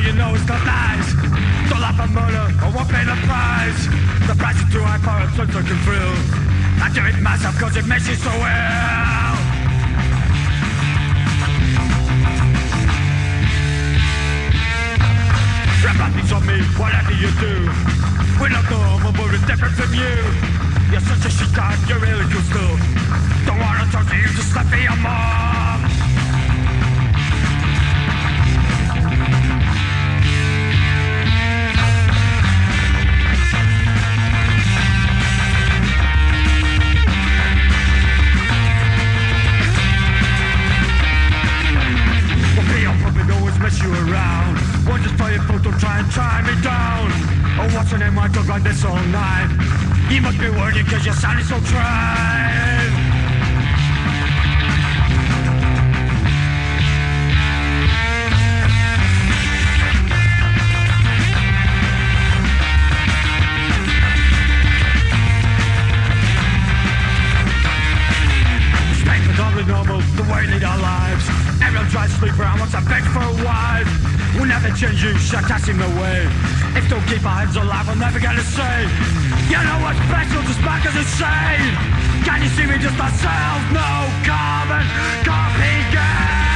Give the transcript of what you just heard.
you know it's not nice. Don't laugh at murder, I won't pay the price. The price is too high for a token thrill. I do it myself cause it makes you so ill. Rap nothing's on me, whatever you do. We're not normal, but we're different from you. You're such a shit time, you're really cool still. Don't wanna talk to you, just let me your mom. Well, me, I'll probably always mess you around. One just play a photo, try and tie me down. Oh, what's your name? I talk like this all night. You must be worried cause you're sounding so tried. Space is only normal, the way we lead our lives. Everyone tries to sleep around, wants a beg for a wife. We'll never change you, shut us in the way. If don't keep our heads alive, we'll never get a say. You know what's special, just back as insane. Can you see me just ourselves? No carbon copy game.